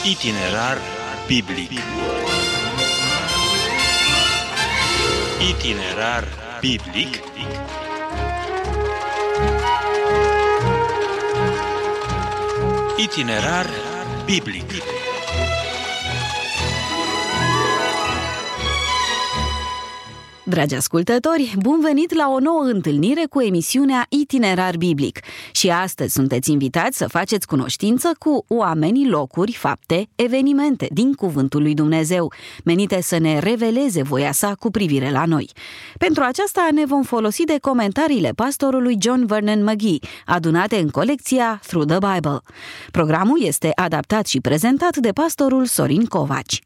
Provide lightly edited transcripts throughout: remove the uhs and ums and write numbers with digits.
Itinerar biblic. Itinerar biblic. Itinerar biblic. Dragi ascultători, bun venit la o nouă întâlnire cu emisiunea Itinerar Biblic. Și astăzi sunteți invitați să faceți cunoștință cu oamenii, locuri, fapte, evenimente din Cuvântul lui Dumnezeu, menite să ne reveleze voia sa cu privire la noi. Pentru aceasta ne vom folosi de comentariile pastorului John Vernon McGee, adunate în colecția Through the Bible. Programul este adaptat și prezentat de pastorul Sorin Covaci.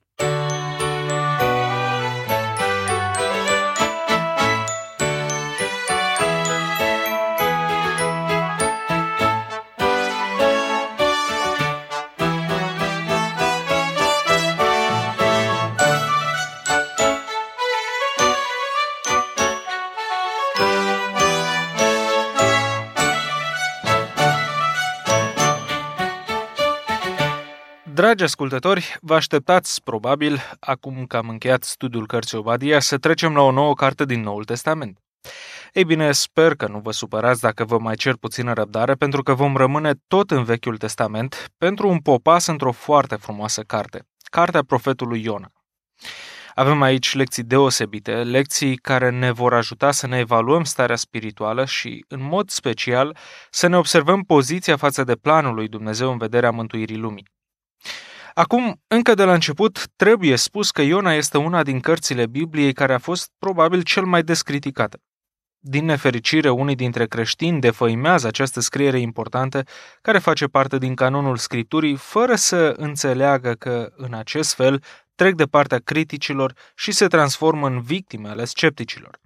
Dragi ascultători, vă așteptați, probabil, acum că am încheiat studiul cărții Obadia, să trecem la o nouă carte din Noul Testament. Ei bine, sper că nu vă supărați dacă vă mai cer puțină răbdare, pentru că vom rămâne tot în Vechiul Testament pentru un popas într-o foarte frumoasă carte, cartea profetului Iona. Avem aici lecții deosebite, lecții care ne vor ajuta să ne evaluăm starea spirituală și, în mod special, să ne observăm poziția față de planul lui Dumnezeu în vederea mântuirii lumii. Acum, încă de la început, trebuie spus că Iona este una din cărțile Bibliei care a fost probabil cel mai des criticată. Din nefericire, unii dintre creștini defăimează această scriere importantă care face parte din canonul Scripturii, fără să înțeleagă că, în acest fel, trec de partea criticilor și se transformă în victime ale scepticilor.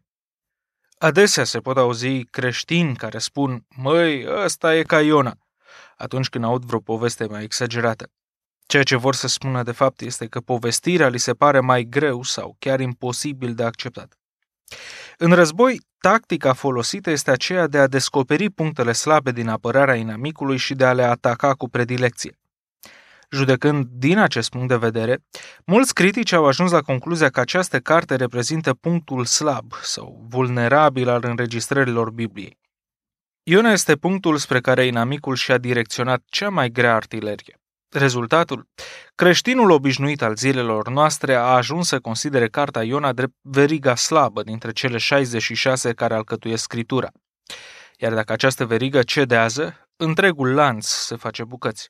Adesea se pot auzi creștini care spun: "Măi, ăsta e ca Iona", atunci când aud vreo poveste mai exagerată. Ceea ce vor să spună de fapt este că povestirea li se pare mai greu sau chiar imposibil de acceptat. În război, tactica folosită este aceea de a descoperi punctele slabe din apărarea inamicului și de a le ataca cu predilecție. Judecând din acest punct de vedere, mulți critici au ajuns la concluzia că această carte reprezintă punctul slab sau vulnerabil al înregistrărilor Bibliei. Iona este punctul spre care inamicul și-a direcționat cea mai grea artilerie. Rezultatul? Creștinul obișnuit al zilelor noastre a ajuns să considere cartea Iona drept veriga slabă dintre cele 66 care alcătuiesc Scriptura. Iar dacă această verigă cedează, întregul lanț se face bucăți.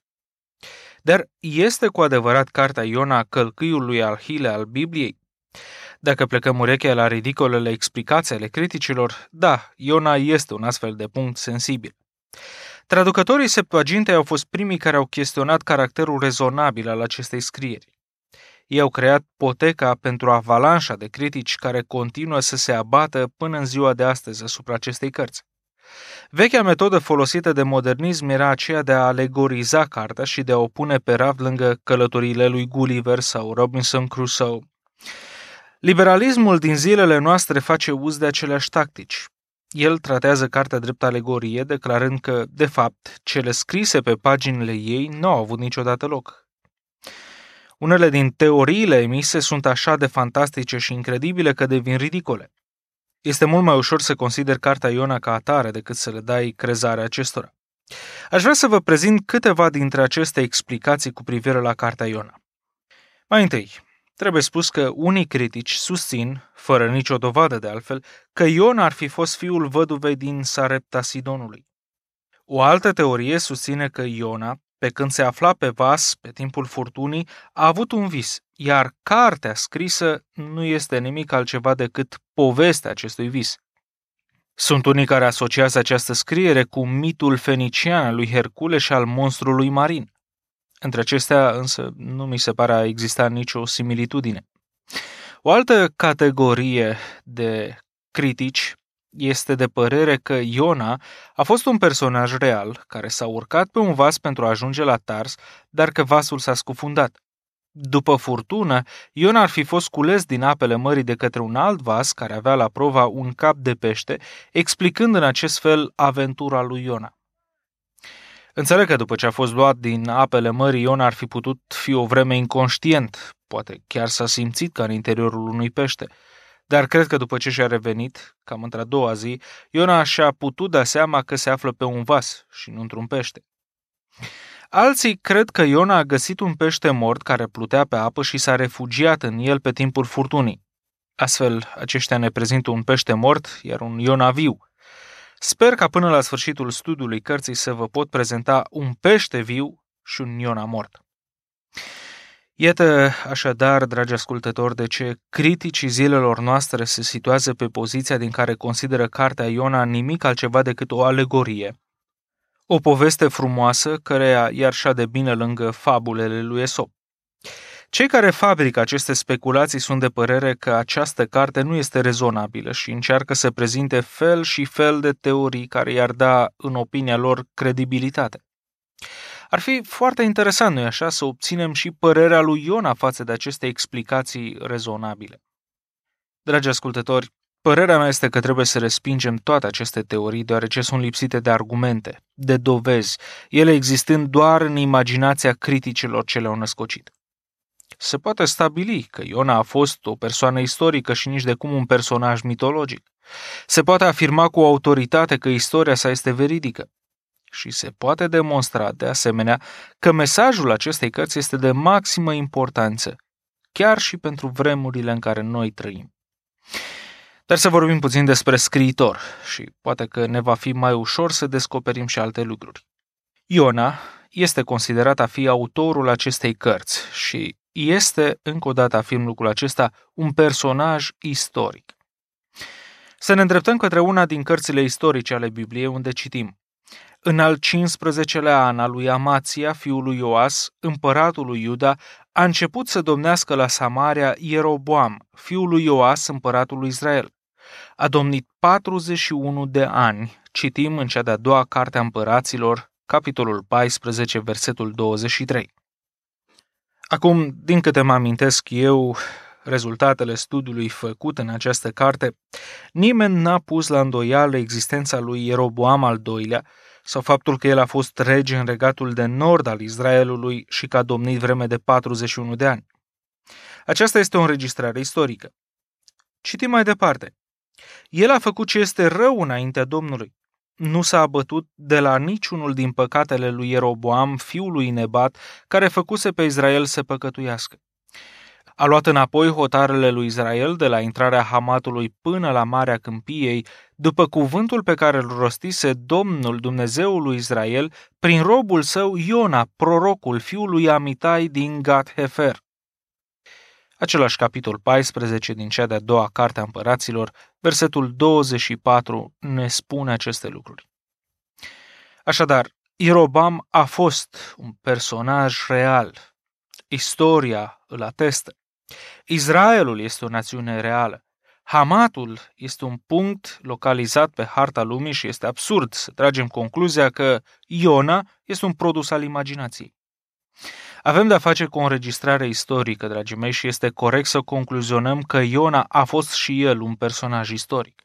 Dar este cu adevărat cartea Iona călcâiul lui Ahile al Bibliei? Dacă plecăm urechea la ridicolele explicații ale criticilor, da, Iona este un astfel de punct sensibil. Traducătorii Septuagintei au fost primii care au chestionat caracterul rezonabil al acestei scrieri. Ei au creat poteca pentru avalanșa de critici care continuă să se abată până în ziua de astăzi asupra acestei cărți. Vechea metodă folosită de modernism era aceea de a alegoriza cartea și de a o pune pe raft lângă călătoriile lui Gulliver sau Robinson Crusoe. Liberalismul din zilele noastre face uz de aceleași tactici. El tratează cartea drept alegorie, declarând că, de fapt, cele scrise pe paginile ei nu au avut niciodată loc. Unele din teoriile emise sunt așa de fantastice și incredibile că devin ridicole. Este mult mai ușor să consideri cartea Iona ca atare decât să le dai crezare acestora. Aș vrea să vă prezint câteva dintre aceste explicații cu privire la cartea Iona. Mai întâi, trebuie spus că unii critici susțin, fără nicio dovadă de altfel, că Iona ar fi fost fiul văduvei din Sarepta Sidonului. O altă teorie susține că Iona, pe când se afla pe vas, pe timpul furtunii, a avut un vis, iar cartea scrisă nu este nimic altceva decât povestea acestui vis. Sunt unii care asociază această scriere cu mitul fenician al lui Hercule și al monstrului marin. Între acestea însă nu mi se pare a exista nicio similitudine. O altă categorie de critici este de părere că Iona a fost un personaj real care s-a urcat pe un vas pentru a ajunge la Tars, dar că vasul s-a scufundat. După furtună, Iona ar fi fost cules din apele mării de către un alt vas care avea la prova un cap de pește, explicând în acest fel aventura lui Iona. Înțeleg că după ce a fost luat din apele mării, Iona ar fi putut fi o vreme inconștient, poate chiar s-a simțit ca în interiorul unui pește. Dar cred că după ce și-a revenit, cam într-a doua zi, Iona și-a putut da seama că se află pe un vas și nu într-un pește. Alții cred că Iona a găsit un pește mort care plutea pe apă și s-a refugiat în el pe timpul furtunii. Astfel, aceștia ne prezintă un pește mort, iar un Iona viu. Sper ca până la sfârșitul studiului cărții să vă pot prezenta un pește viu și un Iona mort. Iată așadar, dragi ascultători, de ce criticii zilelor noastre se situează pe poziția din care consideră cartea Iona nimic altceva decât o alegorie, o poveste frumoasă căreia i-ar șade bine lângă fabulele lui Esop. Cei care fabrică aceste speculații sunt de părere că această carte nu este rezonabilă și încearcă să prezinte fel și fel de teorii care i-ar da, în opinia lor, credibilitate. Ar fi foarte interesant, nu-i așa, să obținem și părerea lui Iona față de aceste explicații rezonabile. Dragi ascultători, părerea mea este că trebuie să respingem toate aceste teorii, deoarece sunt lipsite de argumente, de dovezi, ele existând doar în imaginația criticilor ce le-au născocit. Se poate stabili că Iona a fost o persoană istorică și nici de cum un personaj mitologic. Se poate afirma cu autoritate că istoria sa este veridică. Și se poate demonstra, de asemenea, că mesajul acestei cărți este de maximă importanță, chiar și pentru vremurile în care noi trăim. Dar să vorbim puțin despre scriitor și poate că ne va fi mai ușor să descoperim și alte lucruri. Iona este considerat a fi autorul acestei cărți și este, încă o dată afirm lucrul acesta, un personaj istoric. Să ne îndreptăm către una din cărțile istorice ale Bibliei, unde citim: în al 15-lea an al lui Amația, fiul lui Ioas, împăratul lui Iuda, a început să domnească la Samaria Ieroboam, fiul lui Ioas, împăratul lui Israel. A domnit 41 de ani, citim în cea de-a doua carte a împăraților, capitolul 14, versetul 23. Acum, din câte mă amintesc eu, rezultatele studiului făcut în această carte, nimeni n-a pus la îndoială existența lui Ieroboam al II-lea sau faptul că el a fost rege în regatul de nord al Israelului și că a domnit vreme de 41 de ani. Aceasta este o înregistrare istorică. Citim mai departe. El a făcut ce este rău înaintea Domnului. Nu s-a abătut de la niciunul din păcatele lui Ieroboam, fiul lui Nebat, care făcuse pe Israel să păcătuiască. A luat înapoi hotarele lui Israel de la intrarea Hamatului până la Marea Câmpiei, după cuvântul pe care îl rostise Domnul Dumnezeul lui Israel prin robul său Iona, prorocul, fiul lui Amitai din Gat-Hefer. Același capitol 14 din cea de-a doua carte a împăraților, versetul 24, ne spune aceste lucruri. Așadar, Ieroboam a fost un personaj real. Istoria îl atestă. Israelul este o națiune reală. Hamatul este un punct localizat pe harta lumii și este absurd să tragem concluzia că Iona este un produs al imaginației. Avem de-a face cu o înregistrare istorică, dragii mei, și este corect să concluzionăm că Iona a fost și el un personaj istoric.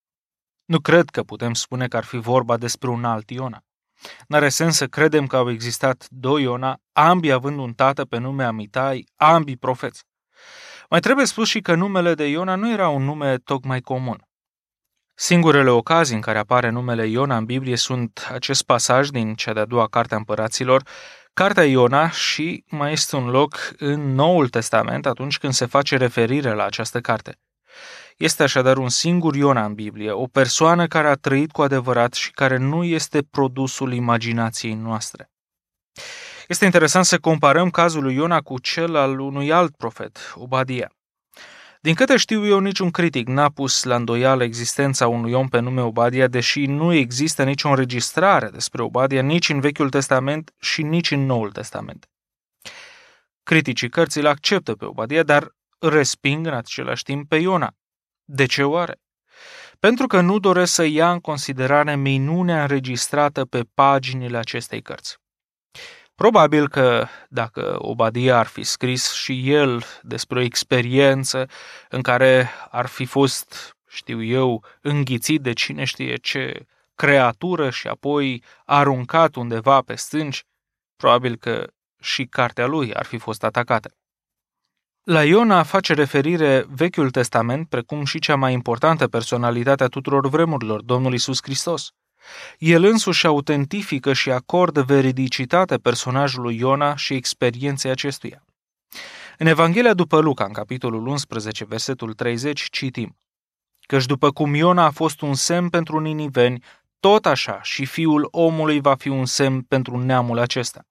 Nu cred că putem spune că ar fi vorba despre un alt Iona. N-are sens să credem că au existat doi Iona, ambii având un tată pe nume Amitai, ambii profeți. Mai trebuie spus și că numele de Iona nu era un nume tocmai comun. Singurele ocazii în care apare numele Iona în Biblie sunt acest pasaj din cea de-a doua carte a împăraților, cartea Iona, și mai este un loc în Noul Testament atunci când se face referire la această carte. Este așadar un singur Iona în Biblie, o persoană care a trăit cu adevărat și care nu este produsul imaginației noastre. Este interesant să comparăm cazul lui Iona cu cel al unui alt profet, Obadia. Din câte știu eu, niciun critic n-a pus la îndoială existența unui om pe nume Obadia, deși nu există nicio înregistrare despre Obadia nici în Vechiul Testament și nici în Noul Testament. Criticii cărții îl acceptă pe Obadia, dar resping în același timp pe Iona. De ce oare? Pentru că nu doresc să ia în considerare minunea înregistrată pe paginile acestei cărți. Probabil că dacă Obadia ar fi scris și el despre o experiență în care ar fi fost, știu eu, înghițit de cine știe ce creatură și apoi aruncat undeva pe stânci, probabil că și cartea lui ar fi fost atacată. La Iona face referire Vechiul Testament, precum și cea mai importantă personalitate a tuturor vremurilor, Domnul Iisus Hristos. El însuși autentifică și acordă veridicitate personajului Iona și experienței acestuia. În Evanghelia după Luca, în capitolul 11, versetul 30, citim: Căci după cum Iona a fost un semn pentru niniveni, tot așa și Fiul omului va fi un semn pentru neamul acesta.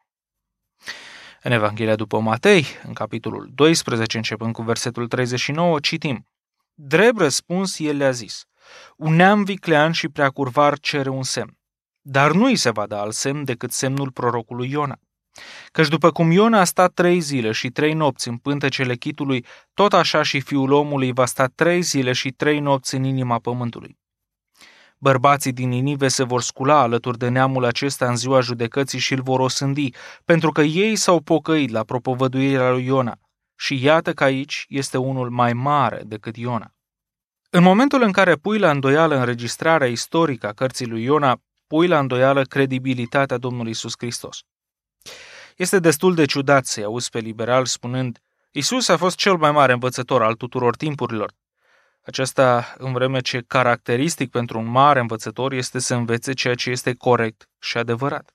În Evanghelia după Matei, în capitolul 12, începând cu versetul 39, citim: Drept răspuns, el le-a zis: Un neam viclean și preacurvar cere un semn, dar nu îi se va da alt semn decât semnul prorocului Iona. Căci după cum Iona a stat 3 zile și 3 nopți în pântecele chitului, tot așa și Fiul omului va sta 3 zile și 3 nopți în inima pământului. Bărbații din Ninive se vor scula alături de neamul acesta în ziua judecății și îl vor osândi, pentru că ei s-au pocăit la propovăduirea lui Iona. Și iată că aici este unul mai mare decât Iona. În momentul în care pui la îndoială înregistrarea istorică a cărții lui Iona, pui la îndoială credibilitatea Domnului Iisus Hristos. Este destul de ciudat să-i auzi pe liberal spunând: Iisus a fost cel mai mare învățător al tuturor timpurilor. Aceasta în vreme ce caracteristic pentru un mare învățător este să învețe ceea ce este corect și adevărat.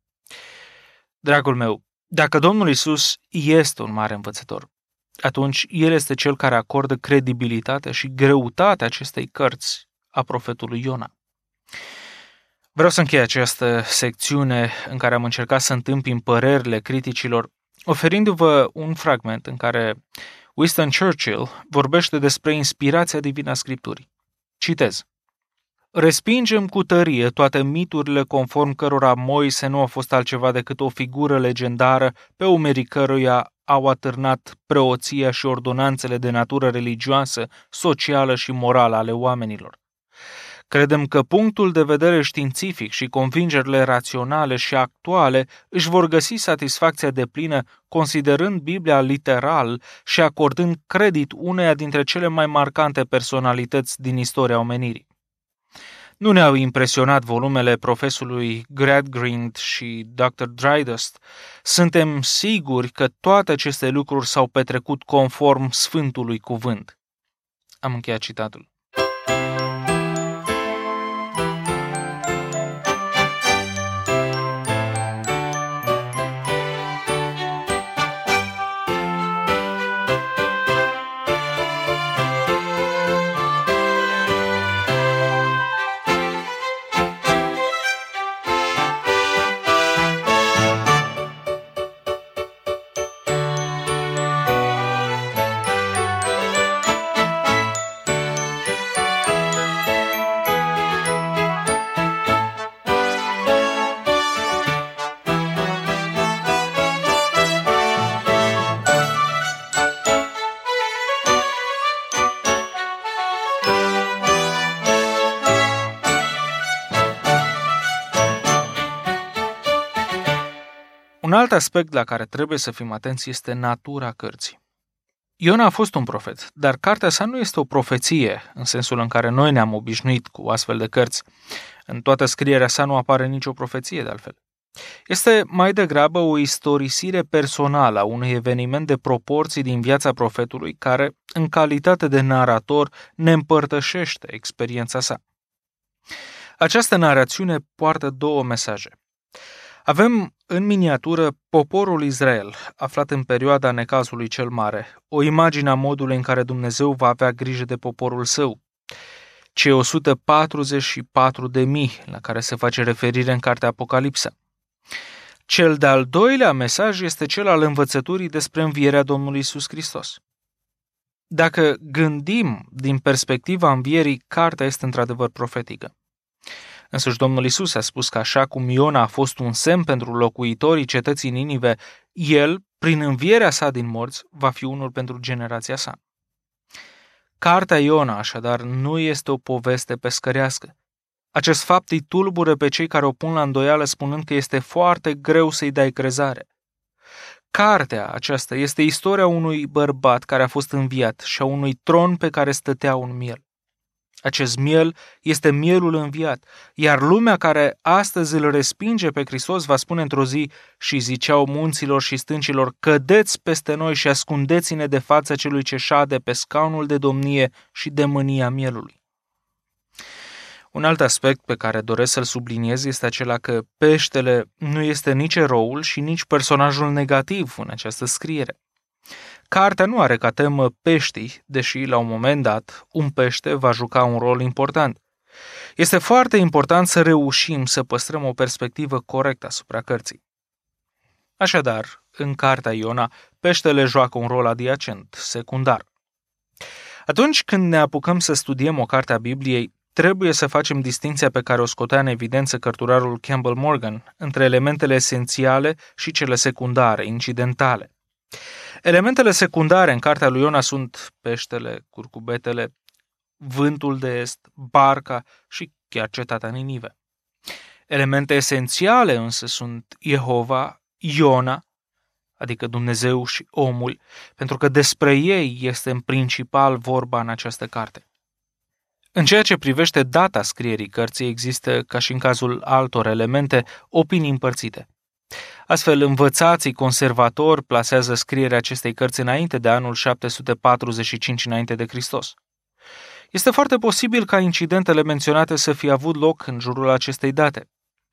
Dragul meu, dacă Domnul Iisus este un mare învățător, atunci El este Cel care acordă credibilitatea și greutatea acestei cărți a profetului Iona. Vreau să închei această secțiune în care am încercat să întâmpin părerile criticilor, oferindu-vă un fragment în care Winston Churchill vorbește despre inspirația divină a Scripturii. Citez: Respingem cu tărie toate miturile conform cărora Moise nu a fost altceva decât o figură legendară pe umerii căruia au atârnat preoția și ordonanțele de natură religioasă, socială și morală ale oamenilor. Credem că punctul de vedere științific și convingerile raționale și actuale își vor găsi satisfacția deplină considerând Biblia literal și acordând credit uneia dintre cele mai marcante personalități din istoria omenirii. Nu ne-au impresionat volumele profesorului Gradgrind și Dr. Dryden. Suntem siguri că toate aceste lucruri s-au petrecut conform Sfântului Cuvânt. Am încheiat citatul. Un alt aspect la care trebuie să fim atenți este natura cărții. Iona a fost un profet, dar cartea sa nu este o profeție, în sensul în care noi ne-am obișnuit cu astfel de cărți. În toată scrierea sa nu apare nicio profeție, de altfel. Este mai degrabă o istorisire personală a unui eveniment de proporții din viața profetului care, în calitate de narator, ne împărtășește experiența sa. Această narațiune poartă 2 mesaje. Avem în miniatură poporul Israel, aflat în perioada necazului cel mare, o imagine a modului în care Dumnezeu va avea grijă de poporul său. Cei 144.000 la care se face referire în cartea Apocalipsa. Cel de-al doilea mesaj este cel al învățăturii despre învierea Domnului Iisus Hristos. Dacă gândim din perspectiva învierii, cartea este într-adevăr profetică. Însuși Domnul Iisus a spus că așa cum Iona a fost un semn pentru locuitorii cetății Ninive, el, prin învierea sa din morți, va fi unul pentru generația sa. Cartea Iona, așadar, nu este o poveste pescărească. Acest fapt îi tulbură pe cei care o pun la îndoială spunând că este foarte greu să-i dai crezare. Cartea aceasta este istoria unui bărbat care a fost înviat și a unui tron pe care stătea un miel. Acest miel este mielul înviat, iar lumea care astăzi îl respinge pe Hristos va spune într-o zi: și ziceau munților și stâncilor, cădeți peste noi și ascundeți-ne de fața celui ce șade pe scaunul de domnie și de mânia mielului. Un alt aspect pe care doresc să-l subliniez este acela că peștele nu este nici eroul și nici personajul negativ în această scriere. Cartea nu are ca temă peștii, deși la un moment dat un pește va juca un rol important. Este foarte important să reușim să păstrăm o perspectivă corectă asupra cărții. Așadar, în cartea Iona, peștele joacă un rol adiacent, secundar. Atunci când ne apucăm să studiem o carte a Bibliei, trebuie să facem distinția pe care o scotea în evidență cărturarul Campbell Morgan între elementele esențiale și cele secundare, incidentale. Elementele secundare în cartea lui Iona sunt peștele, curcubetele, vântul de est, barca și chiar cetatea Ninive. Elemente esențiale însă sunt Jehova, Iona, adică Dumnezeu și omul, pentru că despre ei este în principal vorba în această carte. În ceea ce privește data scrierii cărții, există, ca și în cazul altor elemente, opinii împărțite. Astfel, învățații conservatori plasează scrierea acestei cărți înainte de anul 745 înainte de Hristos. Este foarte posibil ca incidentele menționate să fie avut loc în jurul acestei date.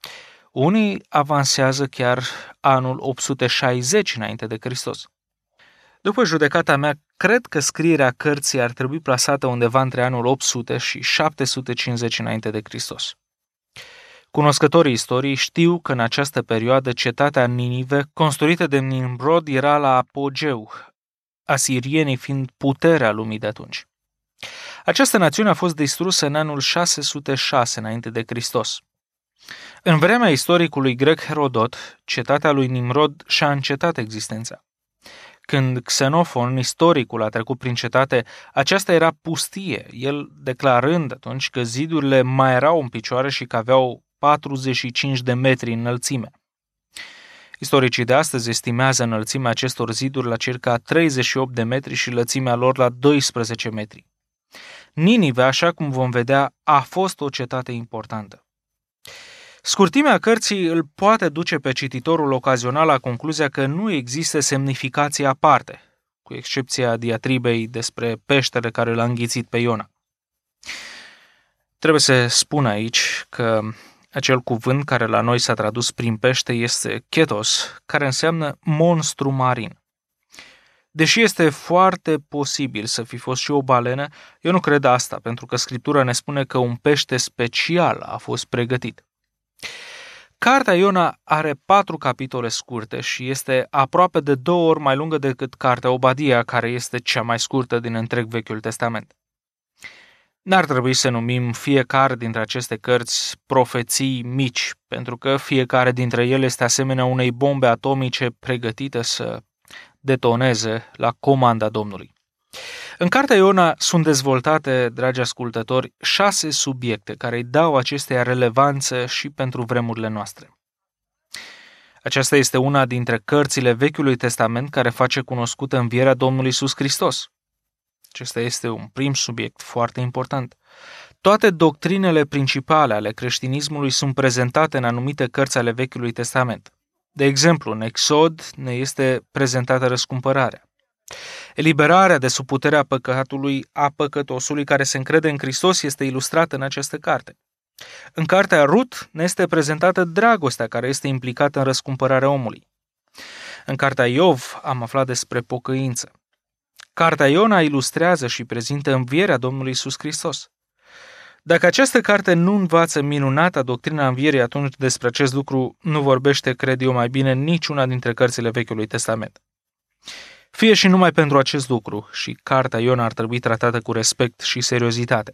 Unii avansează chiar anul 860 înainte de Hristos. După judecata mea, cred că scrierea cărții ar trebui plasată undeva între anul 800 și 750 înainte de Hristos. Cunoscătorii istoriei știu că în această perioadă cetatea Ninive, construită de Nimrod, era la apogeu, asirienii fiind puterea lumii de atunci. Această națiune a fost distrusă în anul 606 înainte de Hristos. În vremea istoricului grec Herodot, cetatea lui Nimrod și-a încetat existența. Când Xenofon, istoricul, a trecut prin cetate, aceasta era pustie, el declarând atunci că zidurile mai erau în picioare și că aveau 45 de metri înălțime. Istoricii de astăzi estimează înălțimea acestor ziduri la circa 38 de metri și lățimea lor la 12 metri. Ninive, așa cum vom vedea, a fost o cetate importantă. Scurtimea cărții îl poate duce pe cititorul ocazional la concluzia că nu există semnificație aparte, cu excepția diatribei despre peștele care l-a înghițit pe Iona. Trebuie să spun aici că acel cuvânt care la noi s-a tradus prin pește este ketos, care înseamnă monstru marin. Deși este foarte posibil să fi fost și o balenă, eu nu cred asta, pentru că Scriptura ne spune că un pește special a fost pregătit. Cartea Iona are 4 capitole scurte și este aproape de 2 ori mai lungă decât cartea Obadia, care este cea mai scurtă din întreg Vechiul Testament. N-ar trebui să numim fiecare dintre aceste cărți profeții mici, pentru că fiecare dintre ele este asemenea unei bombe atomice pregătite să detoneze la comanda Domnului. În cartea Iona sunt dezvoltate, dragi ascultători, 6 subiecte care îi dau acesteia relevanță și pentru vremurile noastre. Aceasta este una dintre cărțile Vechiului Testament care face cunoscută învierea Domnului Iisus Hristos. Acesta este un prim subiect foarte important. Toate doctrinele principale ale creștinismului sunt prezentate în anumite cărți ale Vechiului Testament. De exemplu, în Exod ne este prezentată răscumpărarea. Eliberarea de sub puterea păcatului a păcătosului care se încrede în Hristos este ilustrată în această carte. În cartea Rut ne este prezentată dragostea care este implicată în răscumpărarea omului. În cartea Iov am aflat despre pocăință. Cartea Iona ilustrează și prezintă învierea Domnului Iisus Hristos. Dacă această carte nu învață minunata doctrina învierii, atunci despre acest lucru nu vorbește, cred eu, mai bine niciuna dintre cărțile Vechiului Testament. Fie și numai pentru acest lucru și cartea Iona ar trebui tratată cu respect și seriozitate.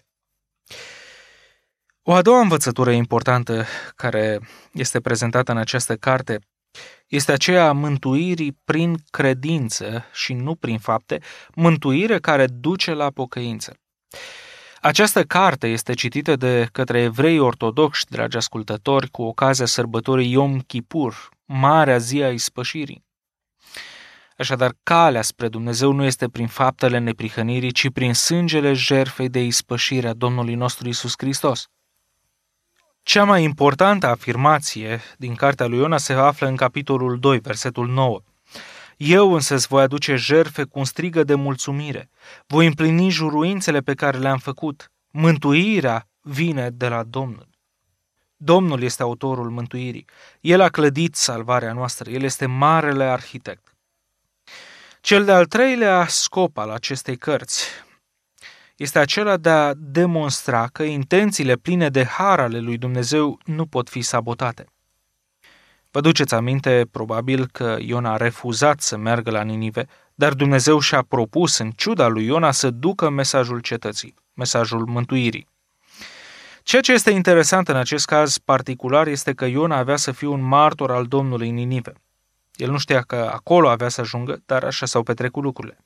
O a doua învățătură importantă care este prezentată în această carte este aceea a mântuirii prin credință și nu prin fapte, mântuire care duce la pocăință. Această carte este citită de către evrei ortodoxi, dragi ascultători, cu ocazia sărbătorii Yom Kippur, marea zi a ispășirii. Așadar, calea spre Dumnezeu nu este prin faptele neprihănirii, ci prin sângele jertfei de ispășire a Domnului nostru Iisus Hristos. Cea mai importantă afirmație din cartea lui Iona se află în capitolul 2, versetul 9. Eu însă îți voi aduce jertfe cu un strigă de mulțumire. Voi împlini juruințele pe care le-am făcut. Mântuirea vine de la Domnul. Domnul este autorul mântuirii. El a clădit salvarea noastră. El este marele arhitect. Cel de-al treilea scop al acestei cărți este acela de a demonstra că intențiile pline de har ale lui Dumnezeu nu pot fi sabotate. Vă duceți aminte, probabil, că Iona a refuzat să meargă la Ninive, dar Dumnezeu și-a propus, în ciuda lui Iona, să ducă mesajul cetății, mesajul mântuirii. Ceea ce este interesant în acest caz particular este că Iona avea să fie un martor al Domnului în Ninive. El nu știa că acolo avea să ajungă, dar așa s-au petrecut lucrurile.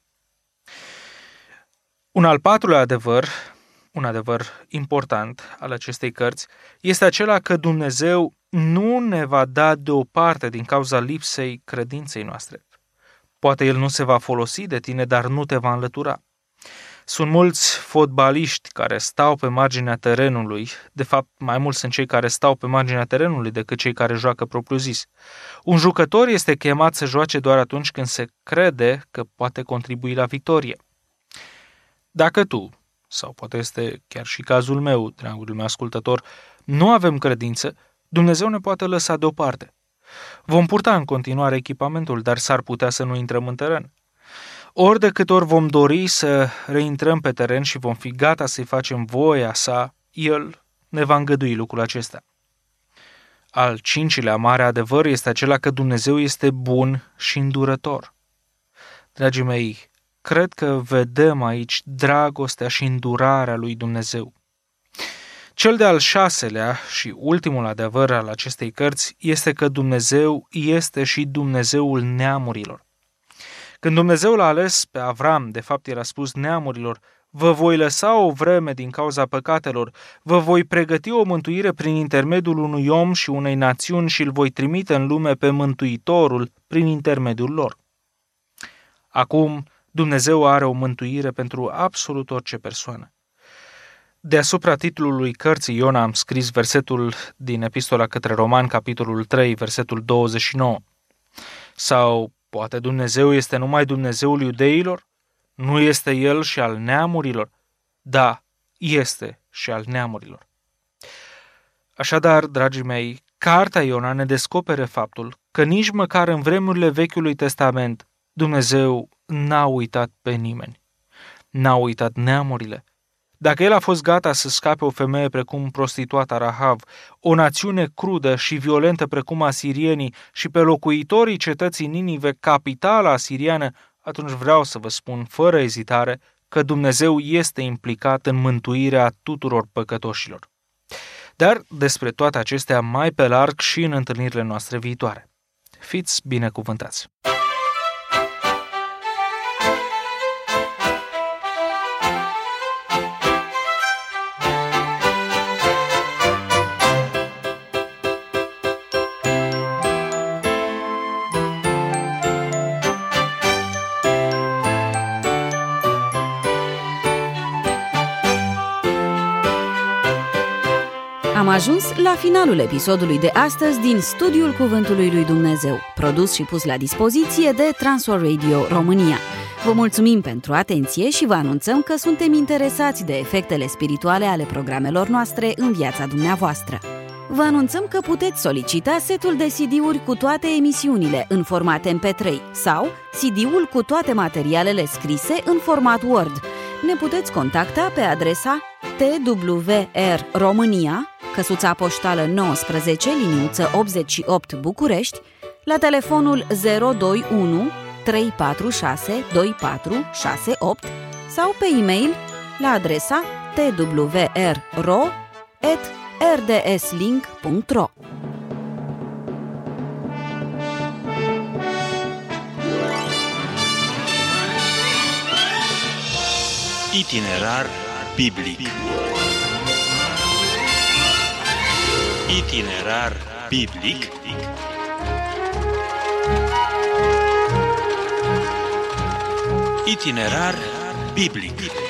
Un al patrulea adevăr, un adevăr important al acestei cărți, este acela că Dumnezeu nu ne va da deoparte din cauza lipsei credinței noastre. Poate El nu se va folosi de tine, dar nu te va înlătura. Sunt mulți fotbaliști care stau pe marginea terenului, de fapt mai mulți sunt cei care stau pe marginea terenului decât cei care joacă propriu-zis. Un jucător este chemat să joace doar atunci când se crede că poate contribui la victorie. Dacă tu, sau poate este chiar și cazul meu, dragul meu ascultător, nu avem credință, Dumnezeu ne poate lăsa deoparte. Vom purta în continuare echipamentul, dar s-ar putea să nu intrăm în teren. Ori de câte ori vom dori să reintrăm pe teren și vom fi gata să-i facem voia sa, El ne va îngădui lucrul acesta. Al cincilea mare adevăr este acela că Dumnezeu este bun și îndurător. Dragii mei, cred că vedem aici dragostea și îndurarea lui Dumnezeu. Cel de-al șaselea și ultimul adevăr al acestei cărți este că Dumnezeu este și Dumnezeul neamurilor. Când Dumnezeu l-a ales pe Avram, de fapt el a spus neamurilor, vă voi lăsa o vreme din cauza păcatelor, vă voi pregăti o mântuire prin intermediul unui om și unei națiuni și îl voi trimite în lume pe Mântuitorul prin intermediul lor. Acum, Dumnezeu are o mântuire pentru absolut orice persoană. Deasupra titlului cărții Iona am scris versetul din Epistola către Romani, capitolul 3, versetul 29. Sau poate Dumnezeu este numai Dumnezeul iudeilor? Nu este El și al neamurilor? Da, este și al neamurilor. Așadar, dragii mei, cartea Iona ne descopere faptul că nici măcar în vremurile Vechiului Testament Dumnezeu n-a uitat pe nimeni. N-a uitat neamurile. Dacă El a fost gata să scape o femeie precum prostituata Rahav, o națiune crudă și violentă precum asirienii și pe locuitorii cetății Ninive, capitala asiriană, atunci vreau să vă spun fără ezitare că Dumnezeu este implicat în mântuirea tuturor păcătoșilor. Dar despre toate acestea mai pe larg și în întâlnirile noastre viitoare. Fiți binecuvântați! Am ajuns la finalul episodului de astăzi din Studiul Cuvântului lui Dumnezeu, produs și pus la dispoziție de Transworld Radio România. Vă mulțumim pentru atenție și vă anunțăm că suntem interesați de efectele spirituale ale programelor noastre în viața dumneavoastră. Vă anunțăm că puteți solicita setul de CD-uri cu toate emisiunile în format MP3 sau CD-ul cu toate materialele scrise în format Word. Ne puteți contacta pe adresa TWR România, căsuța poștală 19, liniuță 88 București, la telefonul 021 346 2468 sau pe e-mail la adresa twrro@rdslink.ro. Itinerar biblic. Itinerar biblic Itinerar biblic.